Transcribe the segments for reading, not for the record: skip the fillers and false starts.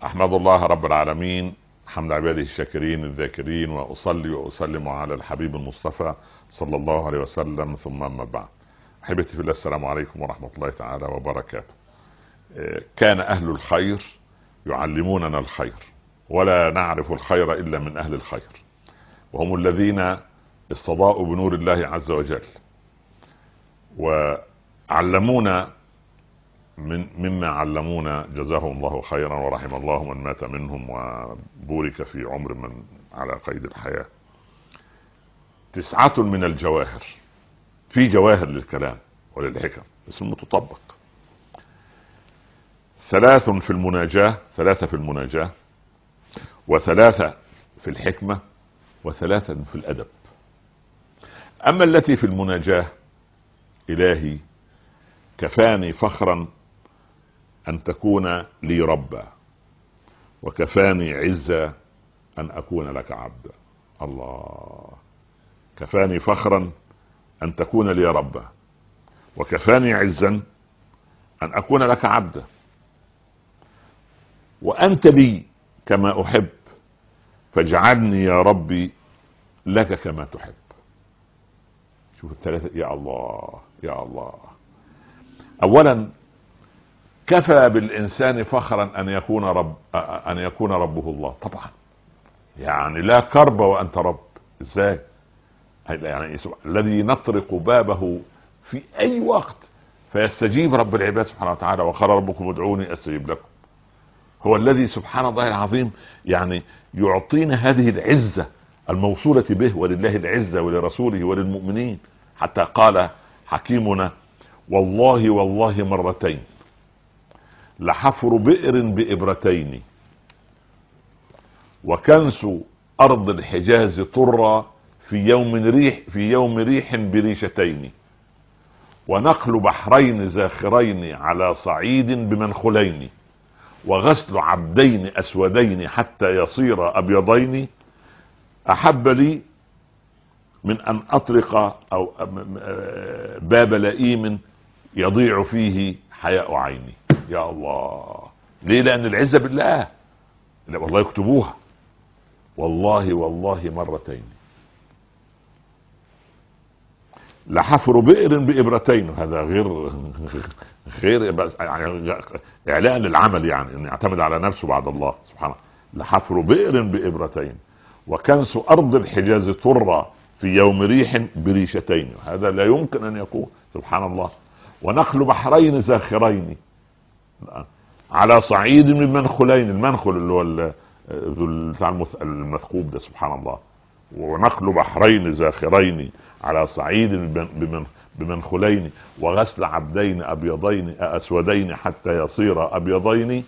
أحمد الله رب العالمين حمد عباده الشاكرين الذاكرين، وأصلي وأسلم على الحبيب المصطفى صلى الله عليه وسلم، ثم أما بعد. أحبتي في الله، السلام عليكم ورحمة الله تعالى وبركاته. كان أهل الخير يعلموننا الخير، ولا نعرف الخير إلا من أهل الخير، وهم الذين استضاءوا بنور الله عز وجل وعلمونا مما علمونا، جزاهم الله خيرا ورحم الله من مات منهم وبورك في عمر من على قيد الحياة. 9 من الجواهر، في جواهر للكلام وللحكم بس المتطبق. 3 في المناجاة، 3 في المناجاة، و3 في الحكمة، و3 في الأدب. أما التي في المناجاة: إلهي كفاني فخرا أن تكون لي ربا، وكفاني عزة أن أكون لك عبدا. الله، كفاني فخرا أن تكون لي ربا، وكفاني عزا أن أكون لك عبدا، وأنت لي كما أحب، فاجعلني يا ربي لك كما تحب. شوف الثلاثة، يا الله يا الله. أولا، كفى بالإنسان فخرا أن يكون ربه الله. طبعا يعني لا كرب وأنت رب. إزاي؟ يعني الذي نطرق بابه في أي وقت فيستجيب رب العباد سبحانه وتعالى، وقال ربكم ادعوني أستجيب لكم. هو الذي سبحان الله العظيم يعني يعطينا هذه العزة الموصولة به، ولله العزة ولرسوله وللمؤمنين، حتى قال حكيمنا: والله والله مرتين لحفر بئر بإبرتين، وكنس أرض الحجاز طرا في يوم ريح بريشتين، ونقل بحرين زاخرين على صعيد بمنخلين، وغسل عبدين أسودين حتى يصير أبيضين، أحب لي من أن أطرق أو باب لئيم يضيع فيه حياء عيني. يا الله، ليه؟ لأن العزة بالله. لا والله يكتبوها، والله والله مرتين لحفر بئر بإبرتين. هذا غير بس يعني إعلاء للعمل، يعني أن يعتمد على نفسه بعد الله سبحانه. لحفر بئر بإبرتين، وكنس أرض الحجاز طرا في يوم ريح بريشتين. هذا لا يمكن أن يكون، سبحان الله. ونقل بحرين زاخرين على صعيد من منخلين. المنخل اللي هو المثقوب ده، سبحان الله. ونقل بحرين زاخرين على صعيد بمنخلين، وغسل عبدين أبيضين أسودين حتى يصير أبيضين،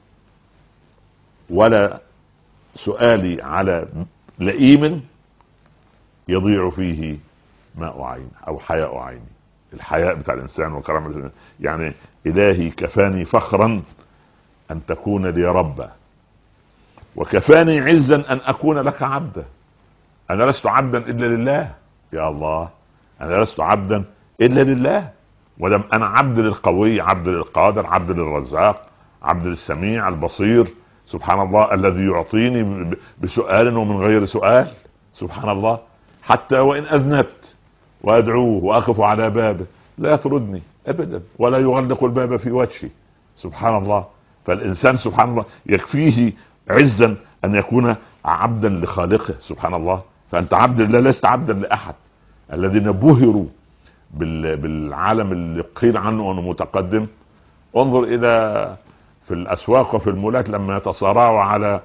ولا سؤالي على لئيم يضيع فيه ماء عين أو حياء عيني. الحياء بتاع الإنسان وكرم الإنسان. يعني إلهي كفاني فخرا أن تكون لي ربا، وكفاني عزا أن أكون لك عبدا. أنا لست عبدا إلا لله. يا الله، أنا لست عبدا إلا لله. ودم أنا عبد للقوي، عبد للقادر، عبد للرزاق، عبد للسميع البصير، سبحان الله، الذي يعطيني بسؤال ومن غير سؤال، سبحان الله. حتى وإن أذنبت وأدعوه وأقف على بابه لا يطردني أبدا، ولا يغلق الباب في وجهي، سبحان الله. فالإنسان سبحان الله يكفيه عزا أن يكون عبدا لخالقه، سبحان الله. فأنت عبد لله، لست عبدا لأحد. الذين بهروا بالعالم اللي قيل عنه أنه متقدم، انظر إلى في الأسواق وفي المولات لما يتصارعوا على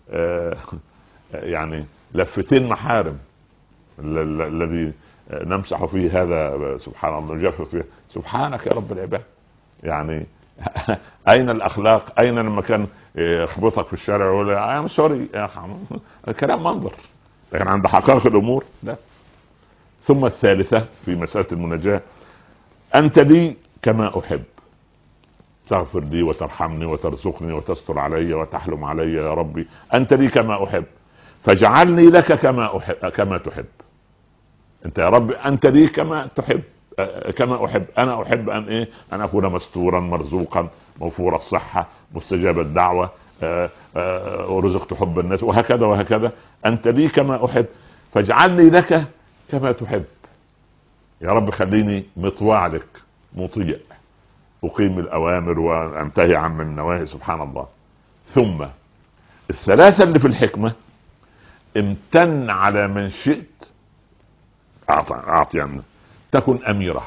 يعني لفتين محارم الذي نمسح فيه هذا، سبحان الله، نجف فيه. سبحانك يا رب العباد. يعني أين الأخلاق؟ أين لما كان يخبطك في الشارع ويقول أنا سوري يا الكلام منظر، لكن عند حقائق الأمور لا. ثم الثالثة في مسألة المناجاة: أنت لي كما أحب، تغفر لي وترحمني وترزقني وتستر علي وتحلم علي يا ربي. أنت لي كما أحب، فاجعلني لك كما تحب. أنت يا رب أنت لي كما تحب، كما أحب. أنا أحب أن أكون مستورا مرزوقا موفور الصحة مستجاب الدعوة ورزقت حب الناس وهكذا وهكذا. انت لي كما احب فاجعلني لك كما تحب. يا رب خليني مطواع لك مطيع، اقيم الاوامر وانتهي عن النواهي. سبحان الله. ثم الثلاثة اللي في الحكمة: امتن على من شئت اعطي عنه تكن اميرة،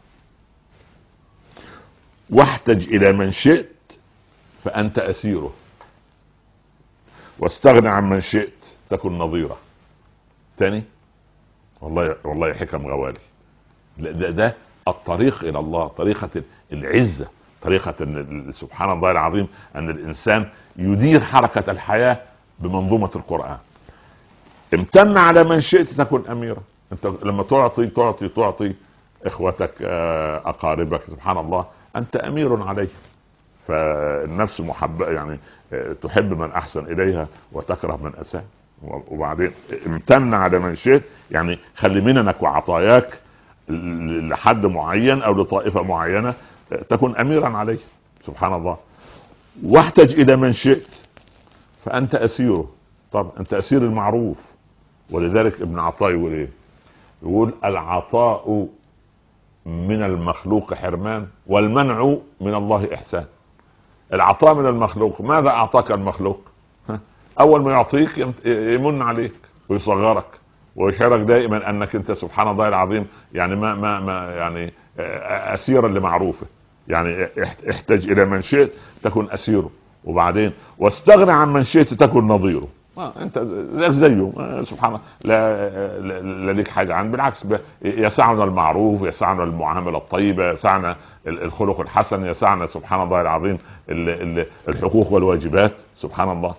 واحتج الى من شئت فانت اسيره، واستغنى عن من شئت تكن نظيرة. تاني والله حكم غوالي. ده الطريق الى الله، طريقة العزة، طريقة سبحان الله العظيم ان الانسان يدير حركة الحياة بمنظومة القرآن. امتن على من شئت تكن اميرة. انت لما تعطي اخوتك اقاربك سبحان الله انت امير عليه. فالنفس محبة يعني تحب من احسن اليها وتكره من اساء. وبعدين امتن على من شئت يعني خلي مننك وعطاياك لحد معين او لطائفة معينة تكن اميرا عليه. سبحان الله. واحتج الى من شئت فانت اسيره. طب انت اسير المعروف. ولذلك ابن عطاء يقول ايه؟ يقول العطاء من المخلوق حرمان والمنع من الله احسان. العطاء من المخلوق، ماذا اعطاك المخلوق؟ اول ما يعطيك يمن عليك ويصغرك ويشعرك دائما انك انت سبحان الله العظيم يعني ما يعني اسيرا لمعروفه. يعني احتج الى من شئت تكن اسيره. وبعدين واستغنى عن من شئت تكن نظيره. انت زيه سبحان الله. لا ليك حاجه عن، بالعكس يسعنا المعروف، يسعنا المعامله الطيبه، يسعنا الخلق الحسن، يسعنا سبحان الله العظيم الحقوق والواجبات. سبحان الله.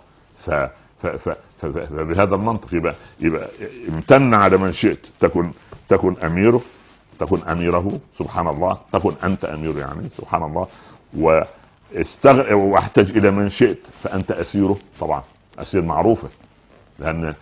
فبهذا المنطق يبقى امتن على من شئت تكن اميره، تكن اميره. سبحان الله. تكن انت امير يعني سبحان الله. واحتج الى من شئت فانت اسيره. طبعا اسير معروفه، لان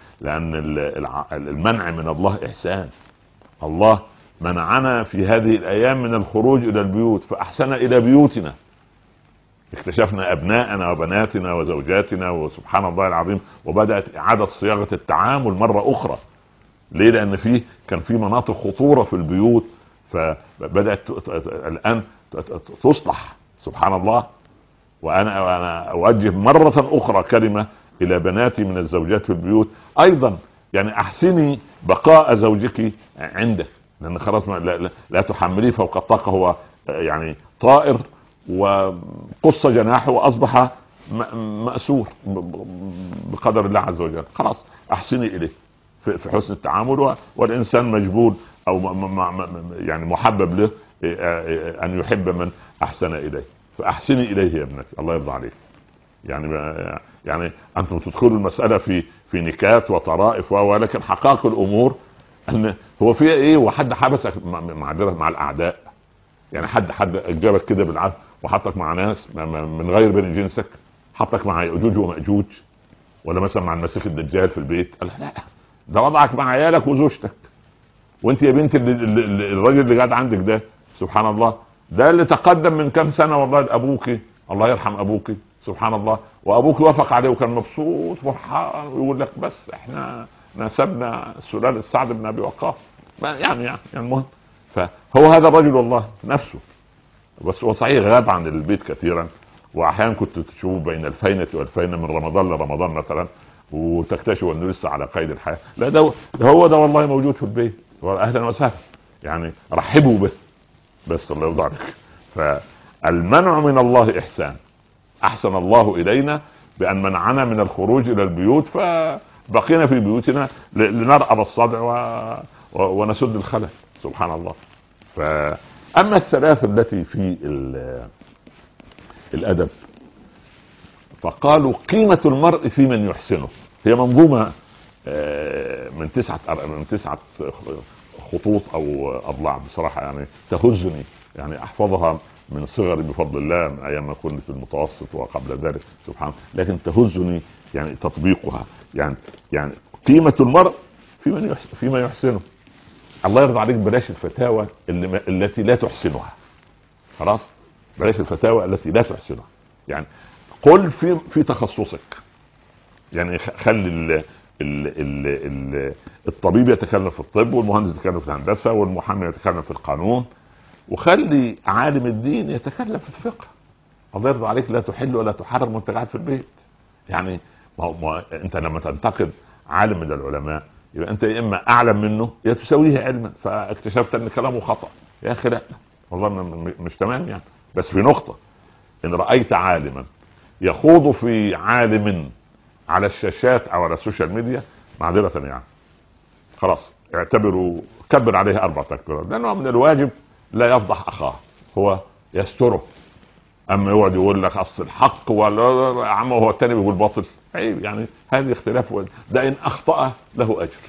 المنع من الله احسان. الله منعنا في هذه الايام من الخروج الى البيوت فاحسن الى بيوتنا. اكتشفنا ابناءنا وبناتنا وزوجاتنا وسبحان الله العظيم وبدأت اعادة صياغة التعامل مرة اخرى. ليه؟ لان كان في مناطق خطورة في البيوت فبدأت الان تصلح. سبحان الله. وانا اوجه مرة اخرى كلمة الى بناتي من الزوجات في البيوت ايضا، يعني احسني بقاء زوجك عندك، لان خلاص لا تحمليه فوق الطاقة. هو يعني طائر وقص جناحه واصبح مأسور بقدر الله عز وجل. خلاص احسني اليه في حسن التعامل. والانسان مجبول او يعني محبب له ان يحب من احسن اليه. فاحسني اليه يا ابنتي الله يرضى عليك. يعني انتم تدخلوا المسألة في نكات وطرائف ولكن حقائق الامور ان هو فيها ايه؟ وحد حبسك مع الاعداء؟ يعني حد جابك كده بالعافيه وحطك مع ناس من غير بني جنسك، حطك مع يأجوج ومأجوج، ولا مثلا مع المسيح الدجال في البيت؟ قال لا، ده وضعك مع عيالك وزوجتك. وانت يا بنت الراجل اللي قاعد عندك ده سبحان الله ده اللي تقدم من كام سنة والله لأبوك، الله يرحم أبوك سبحان الله، وأبوك وافق عليه وكان مبسوط فرحان ويقول لك بس احنا نسبنا سلالة سعد بن أبي وقاص يعني المهم. فهو هذا الرجل والله نفسه، بس هو صحيح غاب عن البيت كثيرا، واحيانا كنت تشوف بين الفينة والفينة من رمضان لرمضان مثلا وتكتشف انه لسه على قيد الحياة. لا ده هو ده والله موجود في البيت، واهلا وسهلا يعني رحبوا به. بس الله يرضى عليك. فالمنع من الله احسان. احسن الله الينا بان منعنا من الخروج الى البيوت فبقينا في بيوتنا لنرأب الصدع ونسد الخلل سبحان الله. فاما الثلاث التي في الادب فقالوا قيمة المرء في من يحسنه. هي منظومة من تسعة خطوط او اضلاع بصراحة، يعني تهزني يعني احفظها من صغري بفضل الله من ايام ما كنت في المتوسط وقبل ذلك سبحان، لكن تهزني يعني تطبيقها. يعني قيمة المرء فيما يحسنه. الله يرضى عليك بلاش الفتاوى التي لا تحسنها. خلاص بلاش الفتاوى التي لا تحسنها. يعني قل في تخصصك، يعني خلي الطبيب يتكلم في الطب، والمهندس يتكلم في الهندسه، والمحامي يتكلم في القانون، وخلي عالم الدين يتكلم في الفقه. الله يرضى عليك، لا تحل ولا تحرم وانت قاعد في البيت. يعني ما انت لما تنتقد عالم من العلماء يبقى انت يا اما اعلم منه يا تساويه علما، فاكتشفت ان كلامه خطأ. يا اخي لا والله مش تمام يعني. بس في نقطة، ان رأيت عالما يخوض في عالم على الشاشات او على السوشيال ميديا، معذرة يعني خلاص اعتبروا كبر عليه 4 تكبيرات، لانه من الواجب لا يفضح اخاه، هو يستره. اما يقعد يقول لك اصل الحق ولا يا عم هو التاني بيقول باطل، عيب يعني. هذه اختلاف، ده ان اخطأ له اجر.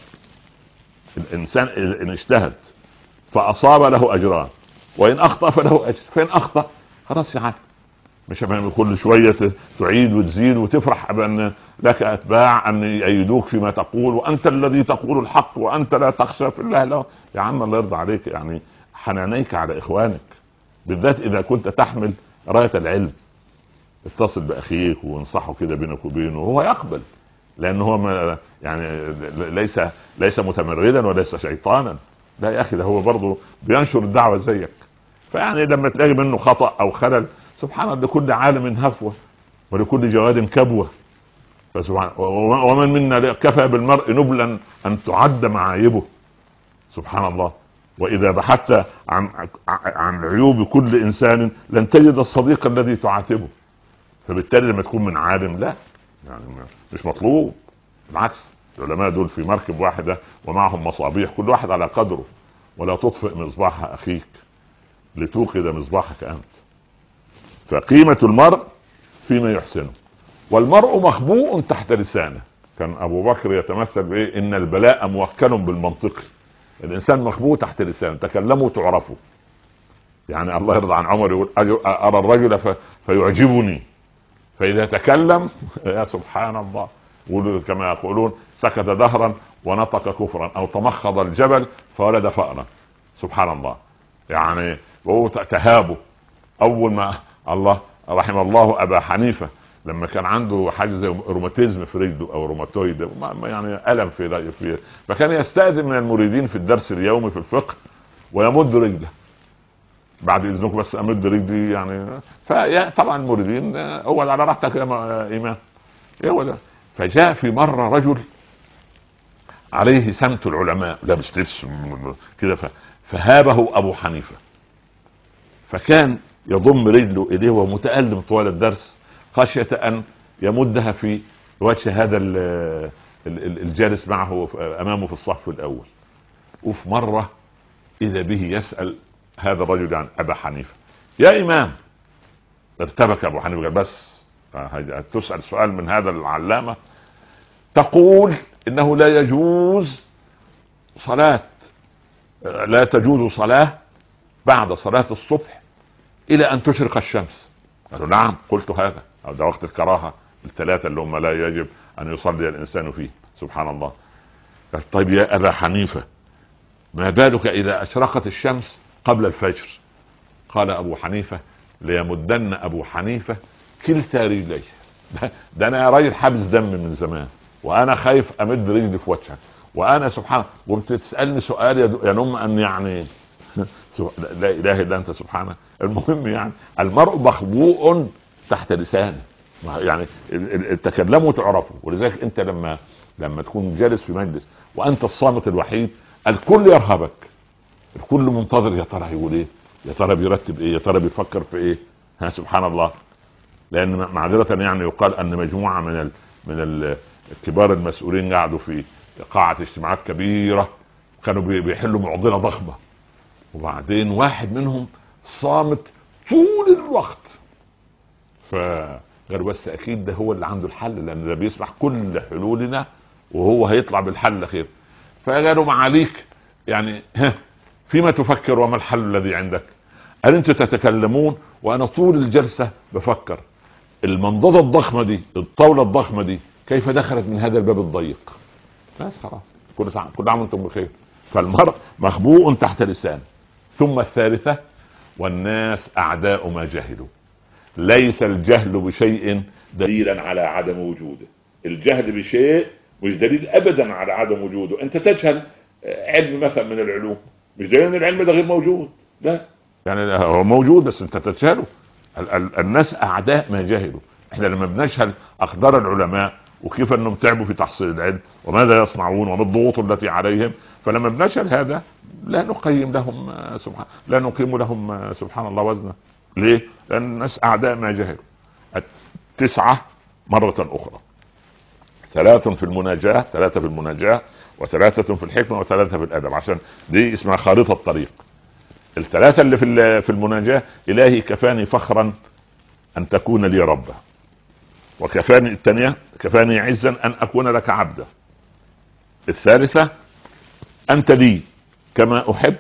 الانسان ان اجتهد فاصاب له اجران، وان اخطأ فله اجر. فان اخطأ خلاص يا عم، مش فاهم كل شويه تعيد وتزيد وتفرح بان لك اتباع ان يأيدوك فيما تقول، وانت الذي تقول الحق وانت لا تخشى في الله. لا يا عم الله يرضى عليك، يعني حنانيك على اخوانك، بالذات اذا كنت تحمل راية العلم. اتصل باخيك وانصحه كده بينك وبينه وهو يقبل، لانه هو يعني ليس متمردا وليس شيطانا. لا يا اخي، ده هو برضه بينشر الدعوه زيك. فيعني لما تلاقي منه خطأ او خلل، سبحان الله، لكل عالم هفوه ولكل جواد كبوه. فسبحان، ومن منا كفى بالمرء نبلا ان تعد معايبه. سبحان الله. واذا بحثت عن عيوب كل انسان لن تجد الصديق الذي تعاتبه. فبالتالي لما تكون من عالم، لا يعني مش مطلوب. بالعكس، العلماء دول في مركب واحدة ومعهم مصابيح، كل واحد على قدره. ولا تطفئ مصباح اخيك لتوقد مصباحك انت. فقيمة المرء فيما يحسنه، والمرء مخبوء تحت لسانه. كان ابو بكر يتمثل بايه؟ ان البلاء موكل بالمنطق. الانسان مخبوء تحت لسانه، تكلموا تعرفوا. يعني الله يرضى عن عمر يقول ارى الرجل فيعجبني، فاذا تكلم يا سبحان الله، كما يقولون سكت دهرا ونطق كفرا، او تمخض الجبل فولد فأرا. سبحان الله. يعني وهو تهابه. اول ما الله رحم الله ابا حنيفة لما كان عنده حاجه زي روماتيزم في رجله او روماتويد، يعني الم في فكان يستأذن من المريدين في الدرس اليومي في الفقه ويمد رجله. بعد اذنكم بس امد رجلي يعني. فطبعا المريدين اول على راحتك يا امام ايه ده. فجاء في مره رجل عليه سمت العلماء، لابس لبس كده، فهابه ابو حنيفه، فكان يضم رجله اليه ومتألم طوال الدرس خشية ان يمدها في وجه هذا الجالس معه امامه في الصف الاول. وفي مرة اذا به يسأل هذا الرجل عن ابا حنيفة: يا امام. ارتبك ابو حنيفة قال: بس تسأل سؤال من هذا العلامة؟ تقول انه لا تجوز صلاة بعد صلاة الصبح الى ان تشرق الشمس. قالوا: نعم قلت هذا، ده وقت الكراهة الثلاثة اللي هم لا يجب ان يصلي الانسان فيه. سبحان الله. قال: طيب يا ابا حنيفة، ما بالك اذا اشرقت الشمس قبل الفجر؟ قال ابو حنيفة: ليمدن ابو حنيفة كلتا رجليه. ده انا يا راجل حابس دم من زمان، وانا خايف امد رجلي في وجهك، وانا سبحان، وبتسألني سؤال ينم ان يعني لا اله الا انت سبحانه. المهم يعني المرء مخبوء تحت لسانه، يعني تكلموا تعرفوا. ولذلك انت لما تكون جالس في مجلس وانت الصامت الوحيد، الكل يرهبك، الكل منتظر يا ترى هيقول ايه، يا ترى بيرتب ايه، يا ترى بيفكر في ايه. سبحان الله. لان معذرة يعني يقال ان مجموعة من الكبار المسؤولين قعدوا في قاعة اجتماعات كبيرة، كانوا بيحلوا معضلة ضخمة، وبعدين واحد منهم صامت طول الوقت. فقالوا: بس اكيد ده هو اللي عنده الحل، لان ده بيسمع كل حلولنا وهو هيطلع بالحل خير. فقالوا: معاليك يعني فيما تفكر وما الحل الذي عندك؟ قال: انتوا تتكلمون وانا طول الجلسة بفكر المنضدة الضخمة دي، الطاولة الضخمة دي كيف دخلت من هذا الباب الضيق. بس خلاص، كل عام وانتم بخير. فالمرء مخبوء تحت لسان. ثم الثالثة: والناس اعداء ما جهلوا. ليس الجهل بشيء دليلا على عدم وجوده. الجهل بشيء مش دليل ابدا على عدم وجوده. انت تجهل علم مثلا من العلوم مش دليل ان العلم ده غير موجود، لا، يعني هو موجود بس انت تجهله. الناس اعداء ما جهلوا. احنا لما بنجهل اقدار العلماء وكيف انهم تعبوا في تحصيل العلم وماذا يصنعون وما الضغوط التي عليهم، فلما بنجهل هذا لا نقيم لهم لا نقيم لهم سبحان الله وزنا. ليه؟ لان الناس اعداء ما جهلوا. 9 مرة اخرى، 3 في المناجاة، 3 في المناجاة، و3 في الحكمة، و3 في الادب، عشان دي اسمها خارطة الطريق. ال3 اللي في المناجاة: الهي كفاني فخرا ان تكون لي ربا، وكفاني الثانية كفاني عزا ان اكون لك عبدا، الثالثة انت لي كما احب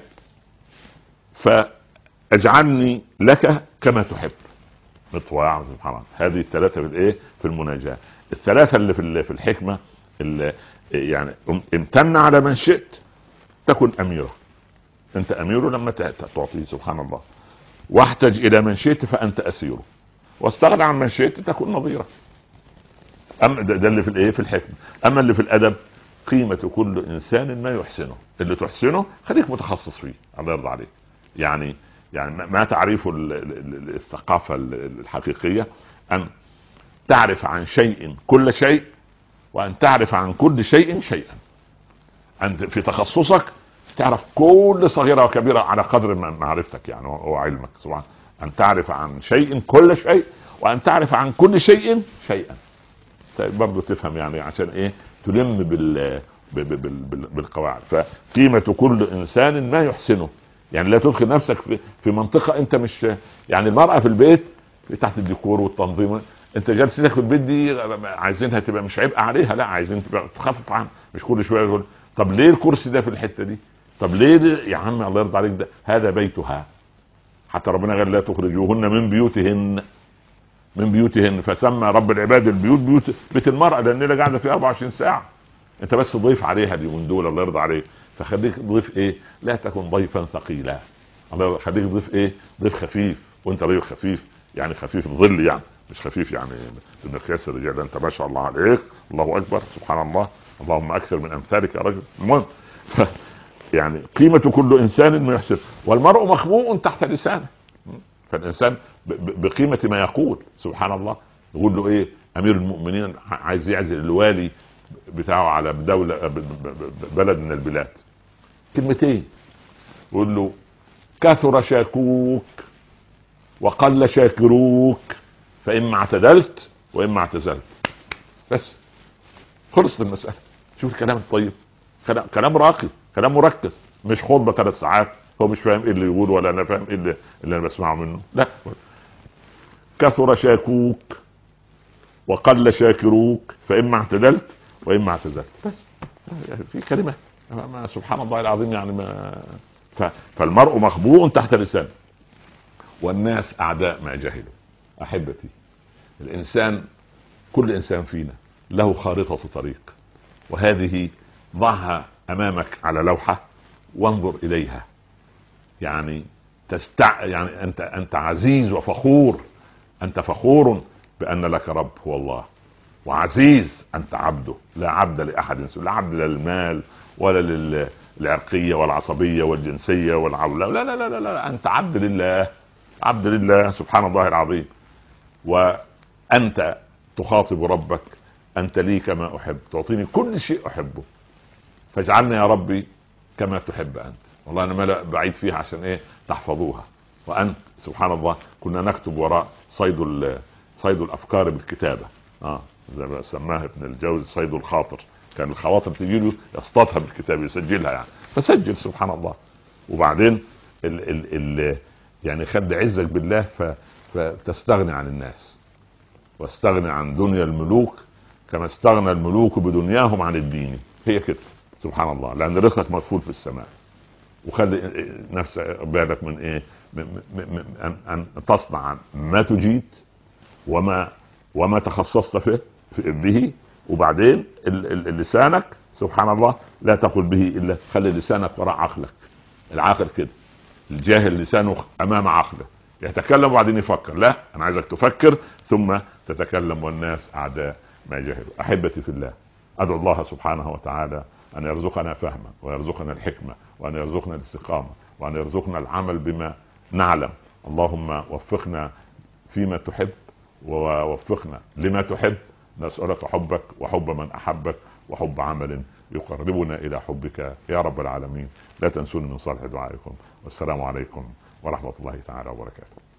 فاجعلني لك كما تحب. مطواع سبحان الله. هذه ال3 في الايه؟ في المناجاة. ال3 اللي في الحكمة اللي يعني امتن على من شئت تكن اميرة، انت اميره لما تعطيه سبحان الله. واحتج الى من شئت فانت اسيره، واستغنى عن من شئت تكون نظيره. اما ده اللي في الايه؟ في الحكمه. اما اللي في الادب: قيمه كل انسان ما يحسنه، اللي تحسنه خليك متخصص فيه، الله يرضى عليك. يعني ما تعريف الثقافه الحقيقيه؟ ان تعرف عن شيء كل شيء، وان تعرف عن كل شيء شيئا. انت في تخصصك تعرف كل صغيرة وكبيرة على قدر معرفتك يعني وعلمك. سبحان، أن تعرف عن شيء كل شيء، وأن تعرف عن كل شيء شيئا. برضو تفهم يعني عشان إيه؟ تلم بالقواعد. فقيمة كل إنسان ما يحسنه، يعني لا تدخل نفسك في منطقة أنت مش يعني. المرأة في البيت تحت الديكور والتنظيم، أنت جالستك في البيت دي عايزينها تبقى مش عبء عليها، لا، عايزين تبقى تخفف عنها. مش كل شوية يقول طب ليه الكرسي ده في الحتة دي؟ طب ليه ده يا عم؟ الله يرضى عليك، ده هذا بيتها. حتى ربنا قال لا تخرجوهن من بيوتهن فسمى رب العباد البيوت بيت المرأة، لان هي قاعدة فيه 24 ساعة. انت بس ضيف عليها اليومين دول، الله يرضى عليك. فخليك ضيف ايه؟ لا تكن ضيفا ثقيلا. الله خليك ضيف ايه؟ ضيف خفيف. وانت ضيف خفيف يعني خفيف الظل، يعني مش خفيف يعني بمقياس الرجال. انت ما شاء الله عليك، الله اكبر، سبحان الله، اللهم اكثر من امثالك يا رجل. المهم يعني قيمة كل انسان ما يحسن، والمرء مخبوء تحت لسانه. فالانسان بقيمة ما يقول سبحان الله. يقول له ايه؟ امير المؤمنين عايز يعزل الوالي بتاعه على دولة بلد من البلاد، كلمتين يقول له: كثر شاكوك وقل شاكروك، فإما اعتدلت وإما اعتزلت. بس خلصت المسألة. شوف الكلام الطيب، كلام راقي، كلام مركز، مش خطبة 3 ساعات هو مش فاهم ايه اللي يقول ولا انا فاهم ايه اللي انا بسمعه منه. لا، كثر شاكوك وقل شاكروك، فإما اعتدلت وإما اعتزلت. بس في كلمة سبحان الله العظيم يعني فالمرء مخبوء تحت لسانه، والناس أعداء ما جهلوا. أحبتي، الإنسان كل إنسان فينا له خارطة طريق، وهذه ضعها أمامك على لوحة وانظر إليها. يعني يعني أنت عزيز وفخور، أنت فخور بأن لك رب هو الله، وعزيز أنت عبده، لا عبد لأحد، لا عبد للمال ولا للعرقية والعصبية والجنسية والعولة، لا لا لا لا لا، أنت عبد لله، عبد لله سبحان الله العظيم. وأنت تخاطب ربك: أنت لي كما أحب، تعطيني كل شيء أحبه، فاجعلني يا ربي كما تحب أنت. والله أنا ما بعيد فيها عشان إيه؟ تحفظوها. وأنت سبحان الله كنا نكتب وراء صيد الأفكار بالكتابة، زي ما سماها ابن الجوزي صيد الخاطر. كان الخواطر تجي له يصطادها بالكتاب، يسجلها يعني، فسجل سبحان الله. وبعدين يعني خد عزك بالله فتستغني عن الناس، واستغني عن دنيا الملوك كما استغنى الملوك بدنياهم عن الدين. هي كده سبحان الله، لأن رزقك مدفون في السماء. وخلي نفسك بالك من ايه؟ أن تصنع ما تجيد وما تخصصت فيه به. وبعدين لسانك سبحان الله لا تقل به إلا، خلي لسانك وراء عقلك. العاقل كده، الجاهل لسانه أمام عقله، يتكلم وبعدين يفكر. لا، انا عايزك تفكر ثم تتكلم، والناس اعداء ما جهلوا. احبتي في الله، ادعو الله سبحانه وتعالى ان يرزقنا فهما، ويرزقنا الحكمة، وان يرزقنا الاستقامة، وان يرزقنا العمل بما نعلم. اللهم وفقنا فيما تحب، ووفقنا لما تحب. نسألك حبك وحب من احبك، وحب عمل يقربنا الى حبك يا رب العالمين. لا تنسوني من صالح دعائكم، والسلام عليكم ورحمة الله تعالى وبركاته.